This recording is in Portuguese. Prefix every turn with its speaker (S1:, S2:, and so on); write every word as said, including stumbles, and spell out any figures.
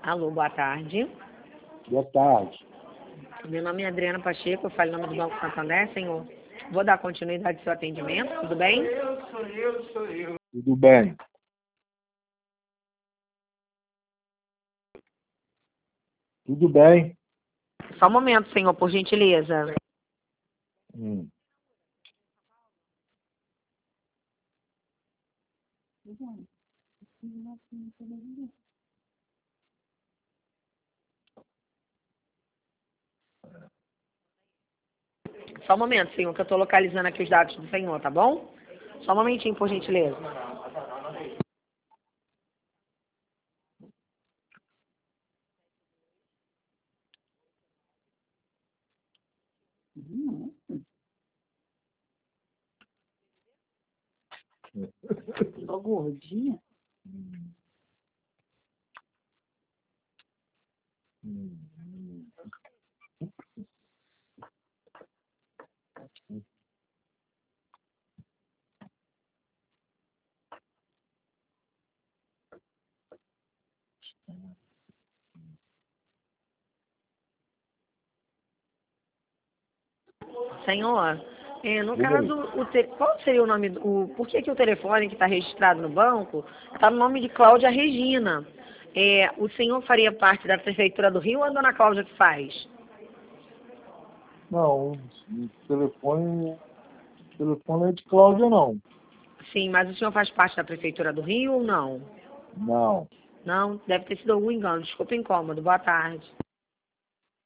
S1: Alô, boa tarde.
S2: Boa tarde.
S1: Meu nome é Adriana Pacheco, eu falo em nome do Banco Santander, senhor. Vou dar continuidade ao seu atendimento, tudo bem?
S2: Sou eu, sou eu, sou eu. Tudo bem. Tudo bem.
S1: Só um momento, senhor, por gentileza.
S2: Hum.
S1: Só um momento, senhor, que eu estou localizando aqui os dados do senhor, tá bom? Só um momentinho, por gentileza.
S3: Tô gordinha.
S2: Hum. Hum.
S1: Senhor, é, no
S2: Diga
S1: caso,
S2: aí.
S1: o te... qual seria o nome, do... o... por que, que o telefone que está registrado no banco está no nome de Cláudia Regina? É, o senhor faria parte da Prefeitura do Rio ou a dona Cláudia que faz?
S2: Não, o telefone, o telefone é de Cláudia, não.
S1: Sim, mas o senhor faz parte da Prefeitura do Rio ou não?
S2: Não.
S1: Não, deve ter sido algum engano. Desculpa o incômodo. Boa tarde.